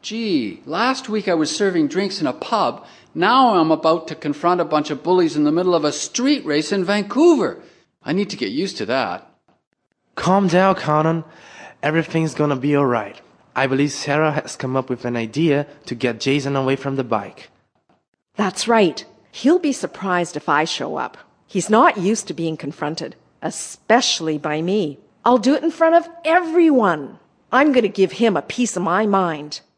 Gee, last week I was serving drinks in a pub. Now I'm about to confront a bunch of bullies in the middle of a street race in Vancouver. I need to get used to that. Calm down, Conan. Everything's gonna be alright. I believe Sarah has come up with an idea to get Jason away from the bike. That's right. He'll be surprised if I show up. He's not used to being confronted, especially by me. I'll do it in front of everyone. I'm going to give him a piece of my mind.